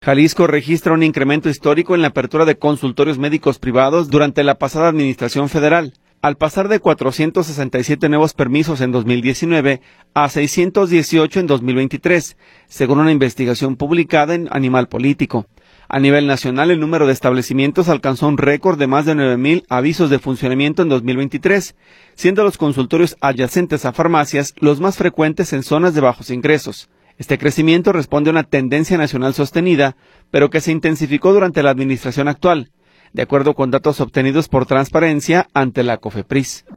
Jalisco registra un incremento histórico en la apertura de consultorios médicos privados durante la pasada administración federal, al pasar de 467 nuevos permisos en 2019 a 618 en 2023, según una investigación publicada en Animal Político. A nivel nacional, el número de establecimientos alcanzó un récord de más de 9,000 avisos de funcionamiento en 2023, siendo los consultorios adyacentes a farmacias los más frecuentes en zonas de bajos ingresos. Este crecimiento responde a una tendencia nacional sostenida, pero que se intensificó durante la administración actual, de acuerdo con datos obtenidos por Transparencia ante la COFEPRIS.